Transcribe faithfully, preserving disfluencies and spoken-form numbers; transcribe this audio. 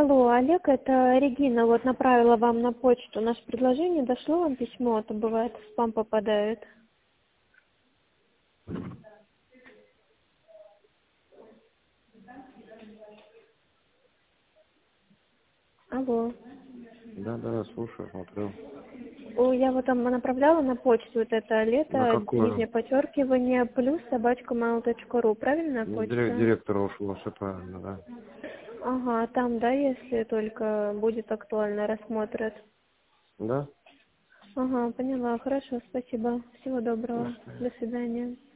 Алло, Олег, это Регина, вот направила вам на почту наше предложение, дошло вам письмо, а то бывает в спам попадает. Алло. Да, да, слушаю, смотрю. О, я вот там направляла на почту вот это На лето, нижнее какую? подчеркивание, плюс собачка mail точка ру, правильная Ну, дирек- почта? директора ушло, все правильно, да. Ага, там, да, если только будет актуально, рассмотрят. Да? Ага, поняла, хорошо, спасибо. Всего До доброго. свидания. До свидания.